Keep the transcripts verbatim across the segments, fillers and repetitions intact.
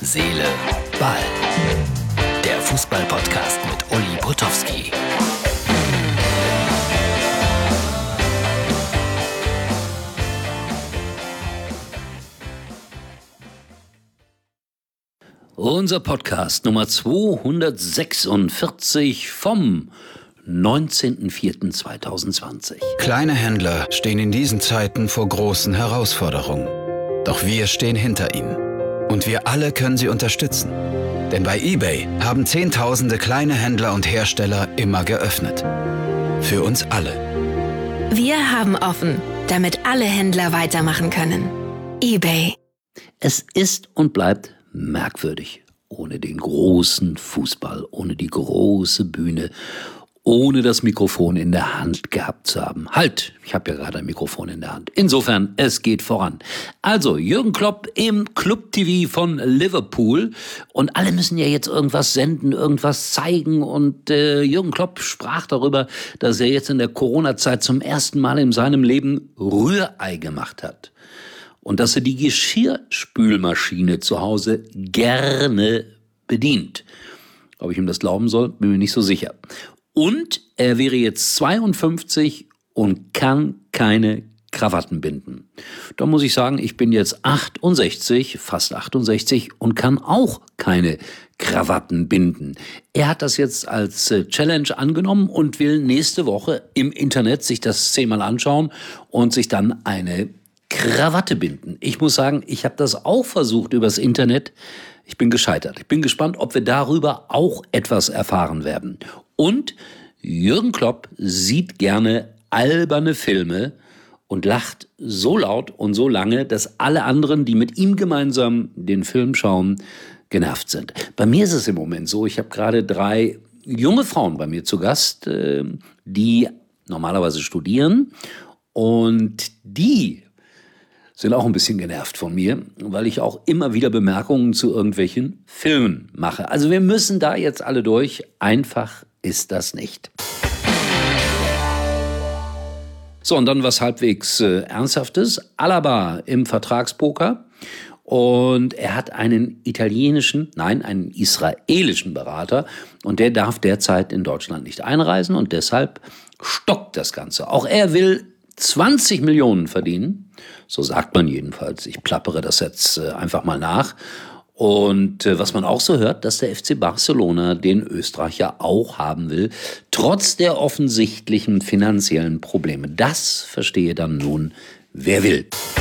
Seele, Ball. Der Fußball-Podcast mit Uli Potowski. Unser Podcast Nummer zweihundertsechsundvierzig vom neunzehnten vierten zweitausendzwanzig. Kleine Händler stehen in diesen Zeiten vor großen Herausforderungen. Doch wir stehen hinter ihnen. Und wir alle können sie unterstützen. Denn bei eBay haben Zehntausende kleine Händler und Hersteller immer geöffnet. Für uns alle. Wir haben offen, damit alle Händler weitermachen können. eBay. Es ist und bleibt merkwürdig. Ohne den großen Fußball, ohne die große Bühne, ohne das Mikrofon in der Hand gehabt zu haben. Halt, ich habe ja gerade ein Mikrofon in der Hand. Insofern, es geht voran. Also, Jürgen Klopp im Club-T V von Liverpool. Und alle müssen ja jetzt irgendwas senden, irgendwas zeigen. Und äh, Jürgen Klopp sprach darüber, dass er jetzt in der Corona-Zeit zum ersten Mal in seinem Leben Rührei gemacht hat. Und dass er die Geschirrspülmaschine zu Hause gerne bedient. Ob ich ihm das glauben soll, bin mir nicht so sicher. Und er wäre jetzt zweiundfünfzig und kann keine Krawatten binden. Da muss ich sagen, ich bin jetzt achtundsechzig, fast achtundsechzig und kann auch keine Krawatten binden. Er hat das jetzt als Challenge angenommen und will nächste Woche im Internet sich das zehnmal anschauen und sich dann eine Krawatte binden. Ich muss sagen, ich habe das auch versucht übers Internet. Ich bin gescheitert. Ich bin gespannt, ob wir darüber auch etwas erfahren werden. Und Jürgen Klopp sieht gerne alberne Filme und lacht so laut und so lange, dass alle anderen, die mit ihm gemeinsam den Film schauen, genervt sind. Bei mir ist es im Moment so, ich habe gerade drei junge Frauen bei mir zu Gast, die normalerweise studieren und die sind auch ein bisschen genervt von mir, weil ich auch immer wieder Bemerkungen zu irgendwelchen Filmen mache. Also wir müssen da jetzt alle durch. Einfach ist das nicht. So, und dann was halbwegs äh, Ernsthaftes. Alaba im Vertragspoker. Und er hat einen italienischen, nein, einen israelischen Berater. Und der darf derzeit in Deutschland nicht einreisen. Und deshalb stockt das Ganze. Auch er will zwanzig Millionen verdienen, so sagt man jedenfalls. Ich plappere das jetzt äh, einfach mal nach. Und äh, was man auch so hört, dass der F C Barcelona den Österreicher auch haben will, trotz der offensichtlichen finanziellen Probleme. Das verstehe dann nun, wer will.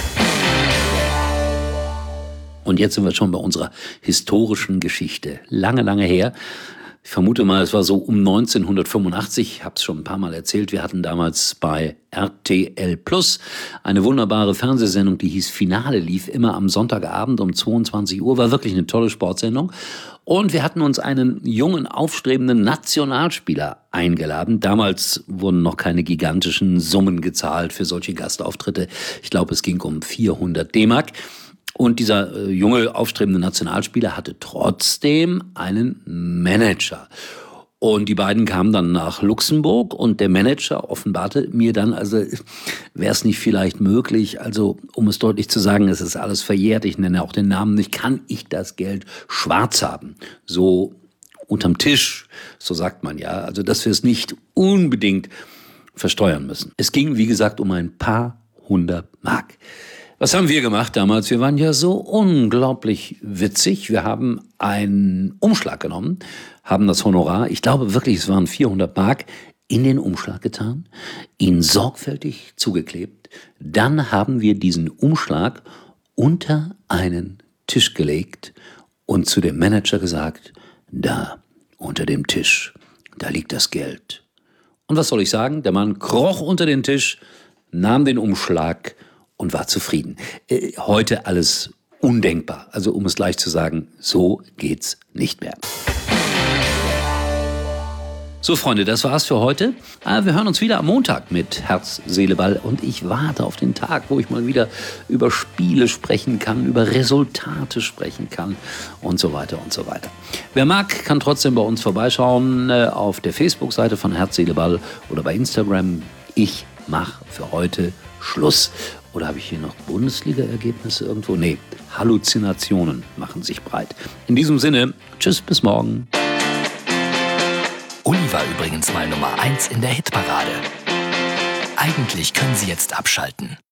Und jetzt sind wir schon bei unserer historischen Geschichte. Lange, lange her. Ich vermute mal, es war so um neunzehnhundertfünfundachtzig, ich habe es schon ein paar Mal erzählt, wir hatten damals bei R T L Plus eine wunderbare Fernsehsendung, die hieß Finale, lief immer am Sonntagabend um zweiundzwanzig Uhr, war wirklich eine tolle Sportsendung. Und wir hatten uns einen jungen, aufstrebenden Nationalspieler eingeladen. Damals wurden noch keine gigantischen Summen gezahlt für solche Gastauftritte. Ich glaube, es ging um vierhundert D-Mark. Und dieser äh, junge, aufstrebende Nationalspieler hatte trotzdem einen Manager. Und die beiden kamen dann nach Luxemburg und der Manager offenbarte mir dann, also wäre es nicht vielleicht möglich, also um es deutlich zu sagen, es ist alles verjährt, ich nenne auch den Namen nicht, kann ich das Geld schwarz haben? So unterm Tisch, so sagt man ja, also dass wir es nicht unbedingt versteuern müssen. Es ging, wie gesagt, um ein paar hundert Mark. Was haben wir gemacht damals? Wir waren ja so unglaublich witzig. Wir haben einen Umschlag genommen, haben das Honorar, ich glaube wirklich, es waren vierhundert Mark, in den Umschlag getan, ihn sorgfältig zugeklebt. Dann haben wir diesen Umschlag unter einen Tisch gelegt und zu dem Manager gesagt, da, unter dem Tisch, da liegt das Geld. Und was soll ich sagen? Der Mann kroch unter den Tisch, nahm den Umschlag und war zufrieden. Äh, heute alles undenkbar. Also um es gleich zu sagen, so geht's nicht mehr. So Freunde, das war's für heute. Wir hören uns wieder am Montag mit Herz, Seele, Ball. Und ich warte auf den Tag, wo ich mal wieder über Spiele sprechen kann, über Resultate sprechen kann und so weiter und so weiter. Wer mag, kann trotzdem bei uns vorbeischauen auf der Facebook-Seite von Herz, Seele, Ball oder bei Instagram. Ich mache für heute Schluss. Oder habe ich hier noch Bundesliga-Ergebnisse irgendwo? Nee, Halluzinationen machen sich breit. In diesem Sinne, tschüss, bis morgen. Uli war übrigens mal Nummer eins in der Hitparade. Eigentlich können Sie jetzt abschalten.